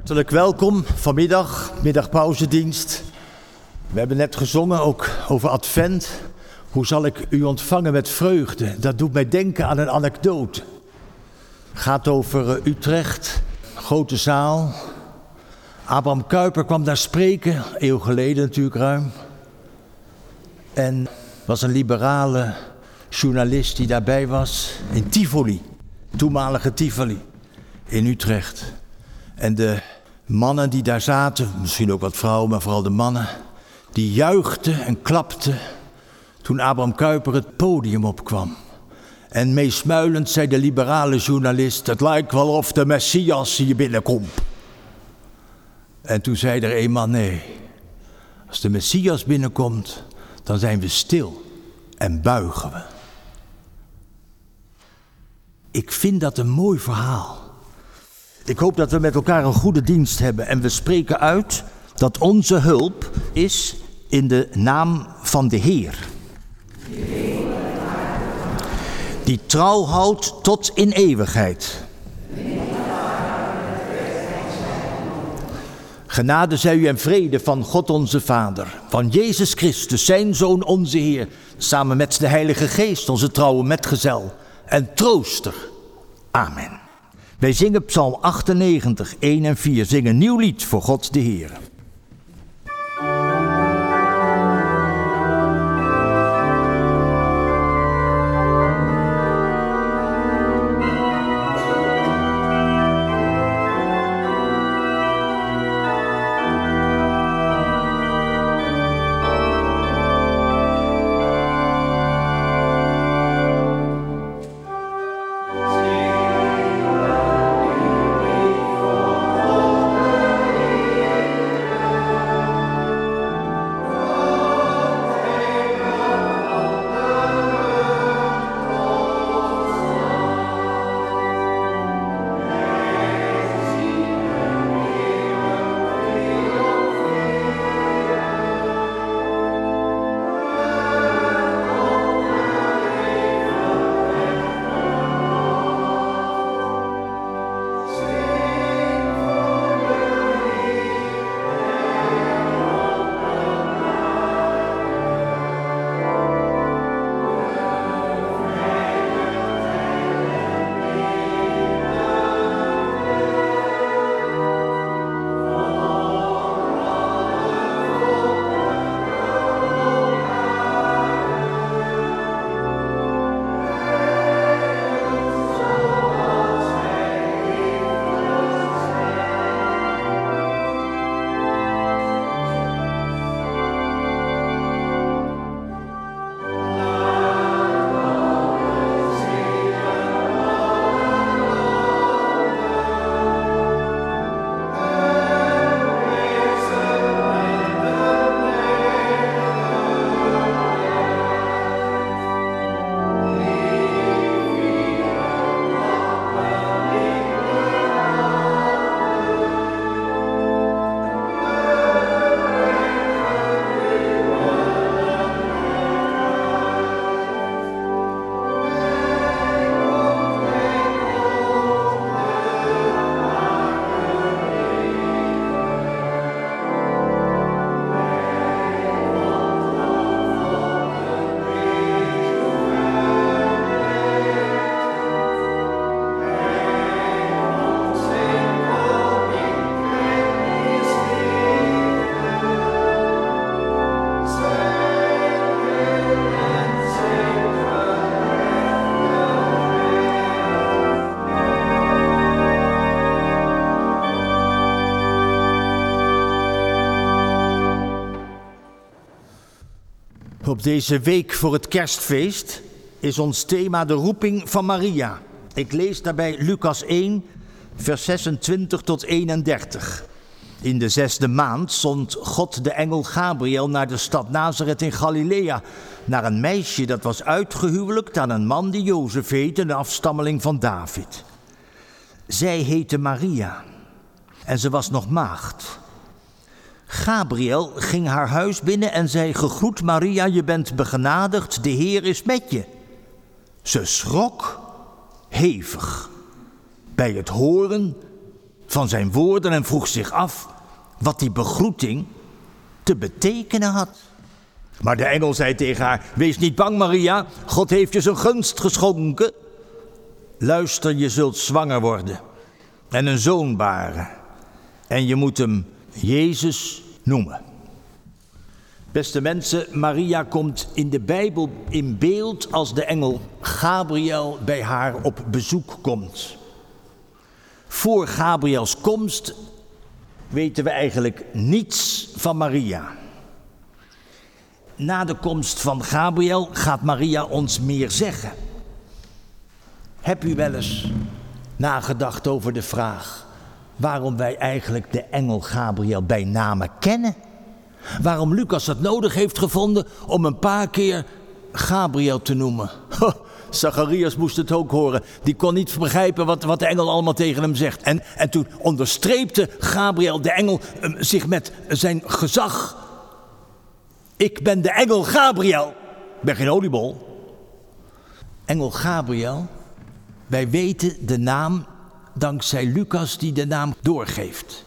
Hartelijk welkom vanmiddag, middagpauzedienst. We hebben net gezongen ook over Advent. Hoe zal ik u ontvangen met vreugde? Dat doet mij denken aan een anekdote. Het gaat over Utrecht, grote zaal. Abraham Kuyper kwam daar spreken, eeuw geleden natuurlijk ruim. En was een liberale journalist die daarbij was in Tivoli, toenmalige Tivoli in Utrecht. En de mannen die daar zaten, misschien ook wat vrouwen, maar vooral de mannen, die juichten en klapten toen Abraham Kuyper het podium opkwam. En meesmuilend zei de liberale journalist: het lijkt wel of de Messias hier binnenkomt. En toen zei er een man: nee, als de Messias binnenkomt, dan zijn we stil en buigen we. Ik vind dat een mooi verhaal. Ik hoop dat we met elkaar een goede dienst hebben en we spreken uit dat onze hulp is in de naam van de Heer. Die trouw houdt tot in eeuwigheid. Genade zij u en vrede van God onze Vader, van Jezus Christus, zijn Zoon onze Heer, samen met de Heilige Geest, onze trouwe metgezel en trooster. Amen. Wij zingen Psalm 98, 1 en 4, zingen een nieuw lied voor God de Heer. Op deze week voor het kerstfeest is ons thema de roeping van Maria. Ik lees daarbij Lucas 1, vers 26 tot 31. In de 6e maand zond God de engel Gabriel naar de stad Nazareth in Galilea, naar een meisje dat was uitgehuwelijkt aan een man die Jozef heette, een afstammeling van David. Zij heette Maria en ze was nog maagd. Gabriel ging haar huis binnen en zei: gegroet Maria, je bent begenadigd, de Heer is met je. Ze schrok hevig bij het horen van zijn woorden en vroeg zich af wat die begroeting te betekenen had. Maar de engel zei tegen haar: wees niet bang, Maria, God heeft je zijn gunst geschonken. Luister, je zult zwanger worden en een zoon baren. En je moet hem Jezus noemen. Beste mensen, Maria komt in de Bijbel in beeld als de engel Gabriel bij haar op bezoek komt. Voor Gabriels komst weten we eigenlijk niets van Maria. Na de komst van Gabriel gaat Maria ons meer zeggen. Heb u wel eens nagedacht over de vraag waarom wij eigenlijk de engel Gabriel bij name kennen? Waarom Lucas het nodig heeft gevonden om een paar keer Gabriel te noemen? Zacharias moest het ook horen. Die kon niet begrijpen wat de engel allemaal tegen hem zegt. En toen onderstreepte Gabriel, de engel, zich met zijn gezag. Ik ben de engel Gabriel. Ik ben geen oliebol. Engel Gabriel. Wij weten de naam dankzij Lucas die de naam doorgeeft.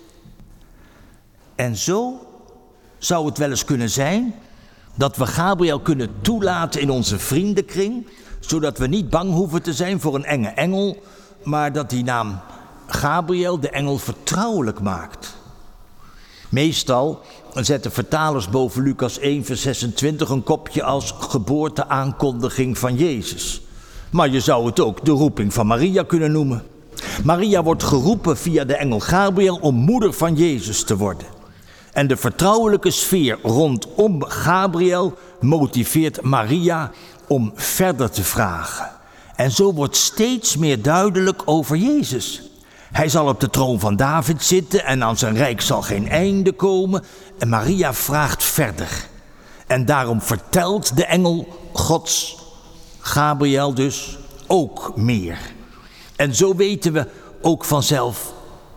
En zo zou het wel eens kunnen zijn dat we Gabriel kunnen toelaten in onze vriendenkring, zodat we niet bang hoeven te zijn voor een enge engel, maar dat die naam Gabriel de engel vertrouwelijk maakt. Meestal zetten vertalers boven Lucas 1 vers 26 een kopje als geboorteaankondiging van Jezus. Maar je zou het ook de roeping van Maria kunnen noemen. Maria wordt geroepen via de engel Gabriel om moeder van Jezus te worden. En de vertrouwelijke sfeer rondom Gabriel motiveert Maria om verder te vragen. En zo wordt steeds meer duidelijk over Jezus. Hij zal op de troon van David zitten en aan zijn rijk zal geen einde komen. En Maria vraagt verder. En daarom vertelt de engel Gods, Gabriel dus, ook meer. En zo weten we ook vanzelf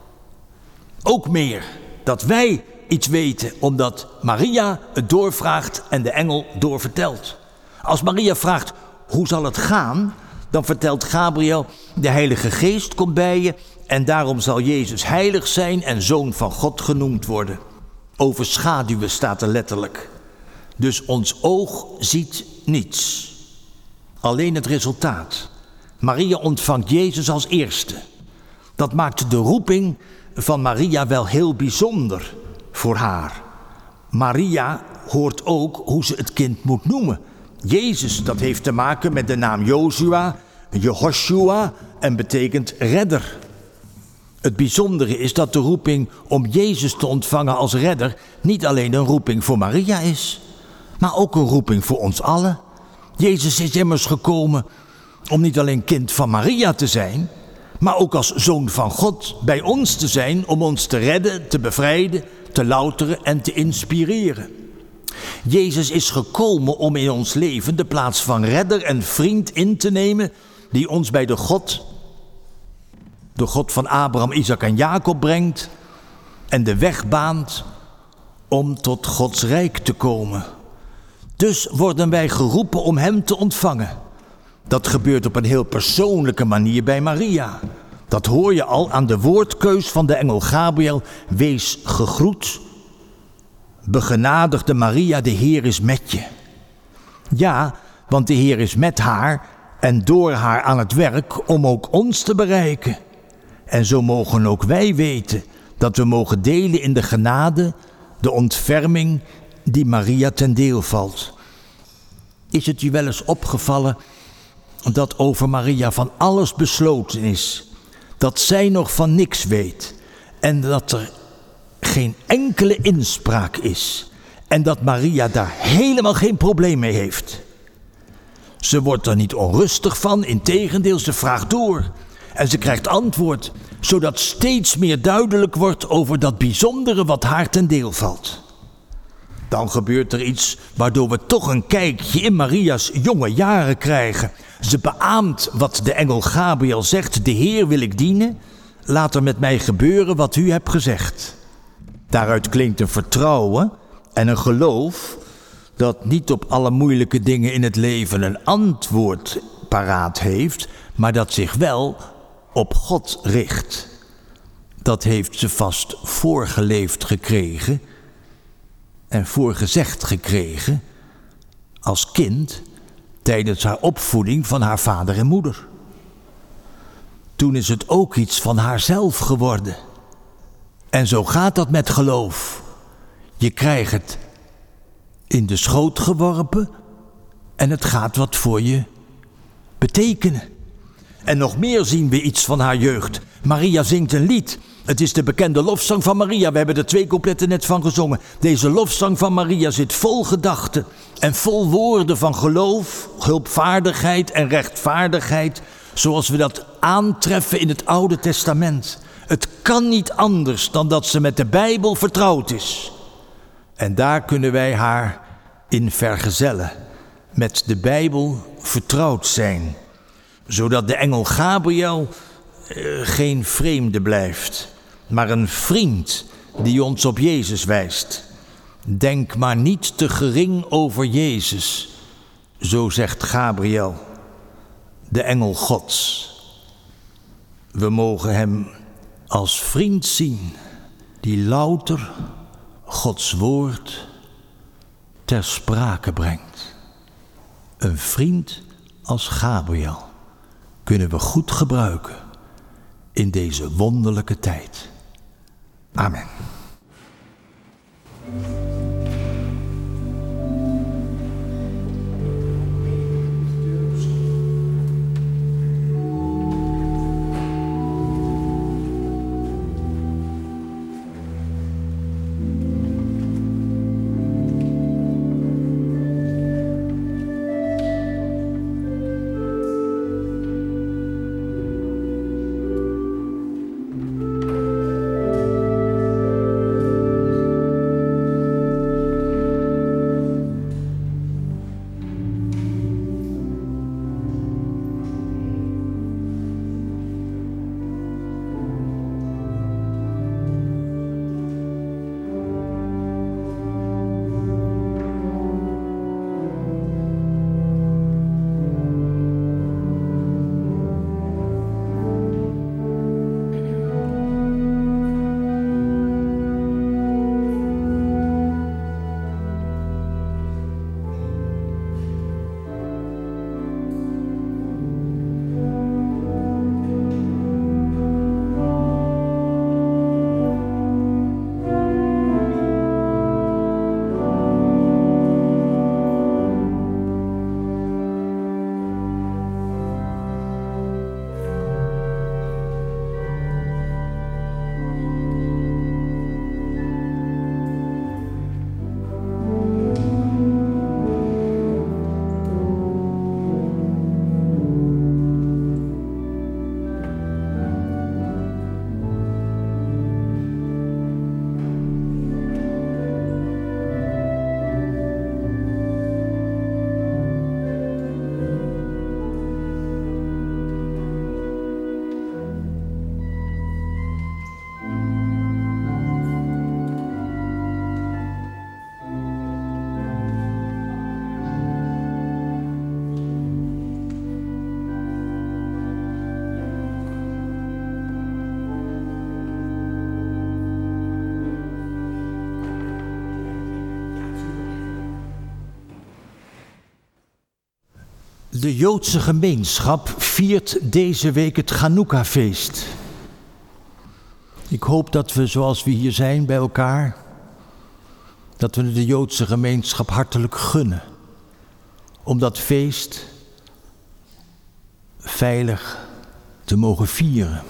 ook meer dat wij iets weten, omdat Maria het doorvraagt en de engel doorvertelt. Als Maria vraagt, hoe zal het gaan? Dan vertelt Gabriel, de Heilige Geest komt bij je en daarom zal Jezus heilig zijn en Zoon van God genoemd worden. Overschaduwen staat er letterlijk. Dus ons oog ziet niets. Alleen het resultaat. Maria ontvangt Jezus als eerste. Dat maakt de roeping van Maria wel heel bijzonder voor haar. Maria hoort ook hoe ze het kind moet noemen. Jezus, dat heeft te maken met de naam Jozua, Jehoshua en betekent redder. Het bijzondere is dat de roeping om Jezus te ontvangen als redder niet alleen een roeping voor Maria is, maar ook een roeping voor ons allen. Jezus is immers gekomen om niet alleen kind van Maria te zijn, maar ook als zoon van God bij ons te zijn om ons te redden, te bevrijden, te louteren en te inspireren. Jezus is gekomen om in ons leven de plaats van redder en vriend in te nemen die ons bij de God van Abraham, Isaac en Jacob brengt en de weg baant om tot Gods rijk te komen. Dus worden wij geroepen om hem te ontvangen. Dat gebeurt op een heel persoonlijke manier bij Maria. Dat hoor je al aan de woordkeus van de engel Gabriel. Wees gegroet, begenadigde Maria, de Heer is met je. Ja, want de Heer is met haar en door haar aan het werk om ook ons te bereiken. En zo mogen ook wij weten dat we mogen delen in de genade, de ontferming die Maria ten deel valt. Is het je wel eens opgevallen dat over Maria van alles besloten is, dat zij nog van niks weet en dat er geen enkele inspraak is en dat Maria daar helemaal geen probleem mee heeft? Ze wordt er niet onrustig van, integendeel, ze vraagt door en ze krijgt antwoord, zodat steeds meer duidelijk wordt over dat bijzondere wat haar ten deel valt. Dan gebeurt er iets waardoor we toch een kijkje in Maria's jonge jaren krijgen. Ze beaamt wat de engel Gabriel zegt, de Heer wil ik dienen, laat er met mij gebeuren wat u hebt gezegd. Daaruit klinkt een vertrouwen en een geloof dat niet op alle moeilijke dingen in het leven een antwoord paraat heeft, maar dat zich wel op God richt. dat heeft ze vast voorgeleefd gekregen en voorgezegd gekregen als kind tijdens haar opvoeding van haar vader en moeder. Toen is het ook iets van haarzelf geworden. En zo gaat dat met geloof. Je krijgt het in de schoot geworpen en het gaat wat voor je betekenen. En nog meer zien we iets van haar jeugd. Maria zingt een lied. Het is de bekende lofzang van Maria. We hebben er 2 coupletten net van gezongen. Deze lofzang van Maria zit vol gedachten en vol woorden van geloof, hulpvaardigheid en rechtvaardigheid, zoals we dat aantreffen in het Oude Testament. Het kan niet anders dan dat ze met de Bijbel vertrouwd is. En daar kunnen wij haar in vergezellen. Met de Bijbel vertrouwd zijn. Zodat de engel Gabriel geen vreemde blijft, maar een vriend die ons op Jezus wijst. Denk maar niet te gering over Jezus, zo zegt Gabriel, de engel Gods. We mogen hem als vriend zien, die louter Gods woord ter sprake brengt. Een vriend als Gabriel kunnen we goed gebruiken in deze wonderlijke tijd. Amen. De Joodse gemeenschap viert deze week het Chanukka-feest. Ik hoop dat we, zoals we hier zijn bij elkaar, dat we de Joodse gemeenschap hartelijk gunnen om dat feest veilig te mogen vieren.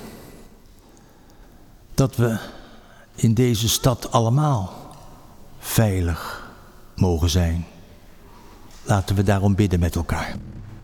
Dat we in deze stad allemaal veilig mogen zijn. Laten we daarom bidden met elkaar.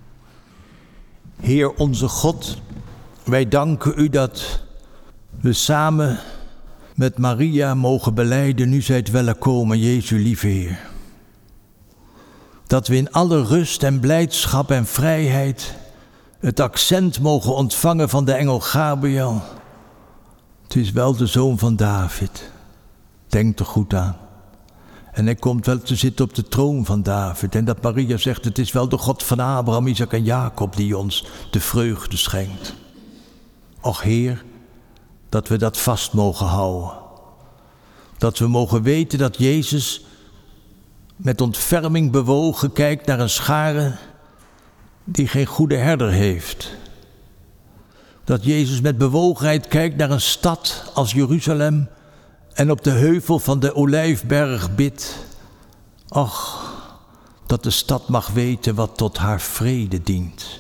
Heer onze God, wij danken u dat we samen met Maria mogen belijden, nu zijt welkom, Jezu lieve Heer. Dat we in alle rust en blijdschap en vrijheid het accent mogen ontvangen van de engel Gabriel. Het is wel de zoon van David, denk er goed aan. En hij komt wel te zitten op de troon van David. En dat Maria zegt, het is wel de God van Abraham, Isaac en Jacob die ons de vreugde schenkt. Och Heer, dat we dat vast mogen houden. Dat we mogen weten dat Jezus met ontferming bewogen kijkt naar een schare die geen goede herder heeft. Dat Jezus met bewogenheid kijkt naar een stad als Jeruzalem en op de heuvel van de Olijfberg bidt: ach, dat de stad mag weten wat tot haar vrede dient.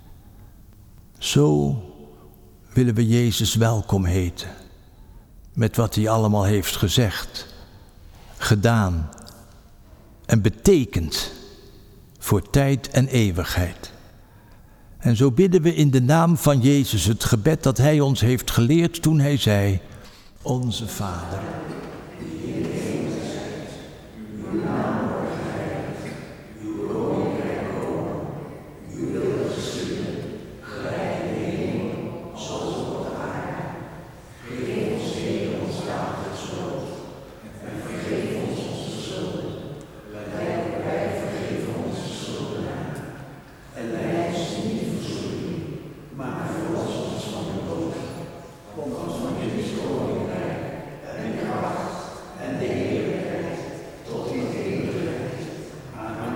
Zo willen we Jezus welkom heten, met wat hij allemaal heeft gezegd, gedaan en betekend voor tijd en eeuwigheid. En zo bidden we in de naam van Jezus het gebed dat hij ons heeft geleerd toen hij zei: Onze Vader, die in de hemel zijt, uw naam wordt geheiligd, uw koninkrijk komen, uw wil geschieden, gelijk in de hemel, zoals op de aarde. Geef ons heden ons dagelijks brood, en vergeef ons onze schulden, gelijk wij vergeven onze schuldenaren. En leid ons niet in verzoeking, maar verlos ons van de dood. Want van u is het koninkrijk, en de kracht, en de heerlijkheid, tot in de eeuwigheid. Amen.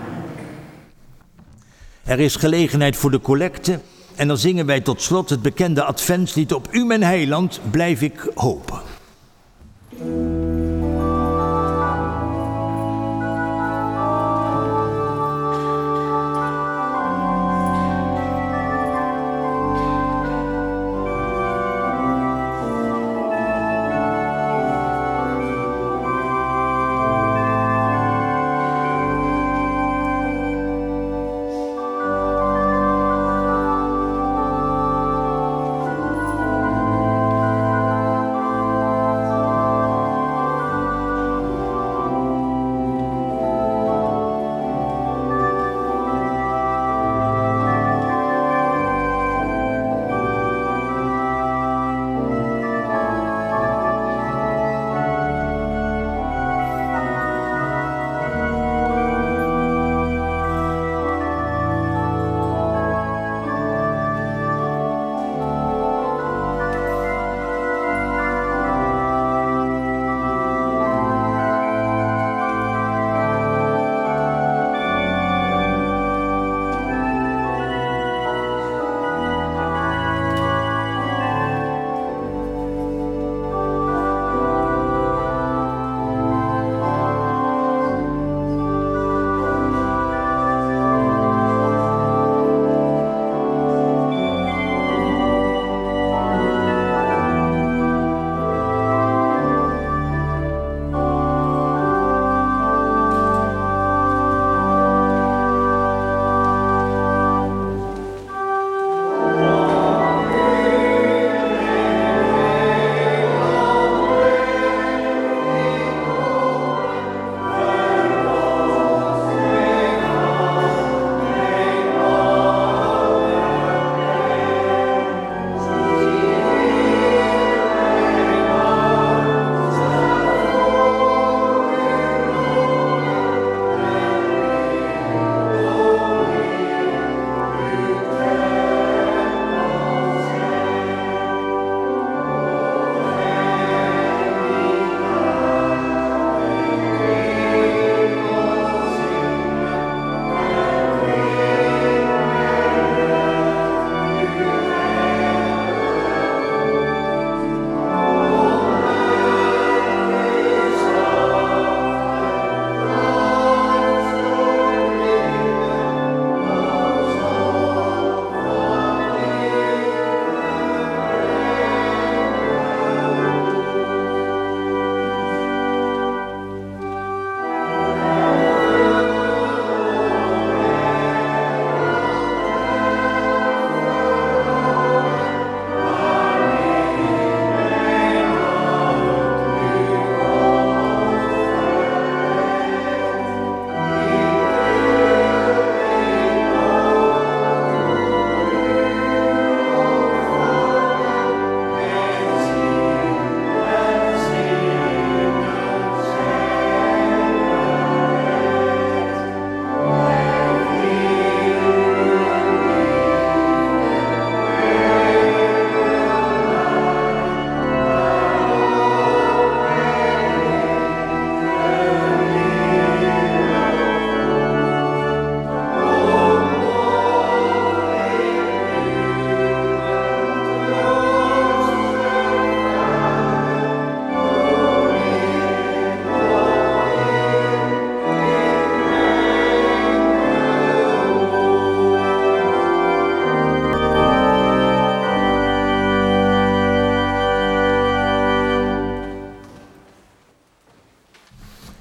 Er is gelegenheid voor de collecte en dan zingen wij tot slot het bekende adventslied: Op u mijn heiland blijf ik hopen.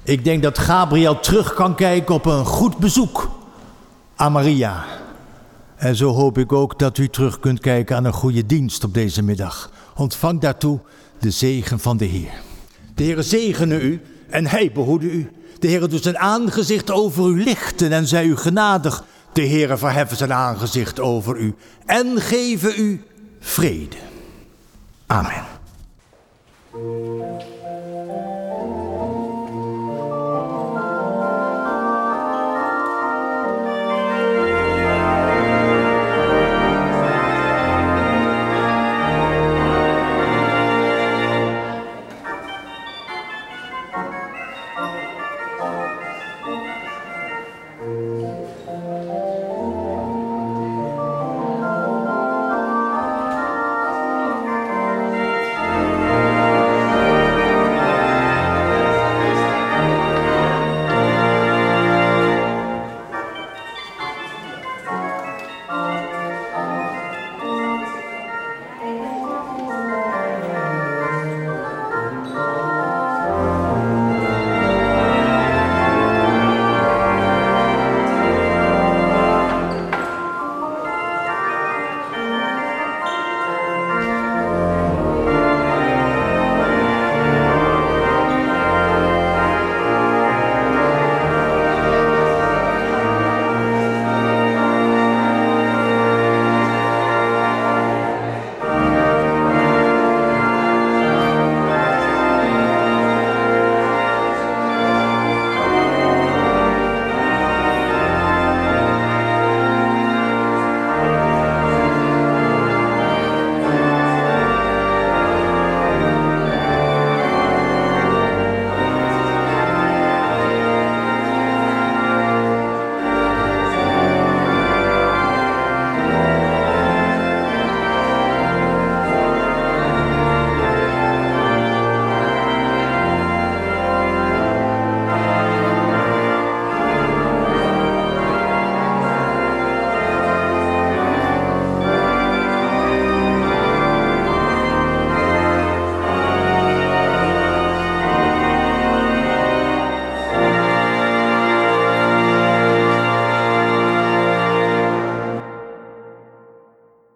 Ik denk dat Gabriel terug kan kijken op een goed bezoek aan Maria. En zo hoop ik ook dat u terug kunt kijken aan een goede dienst op deze middag. Ontvang daartoe de zegen van de Heer. De Heer zegene u en hij behoede u. De Heer doet zijn aangezicht over u lichten en zij u genadig. De Heer verheffen zijn aangezicht over u en geven u vrede. Amen.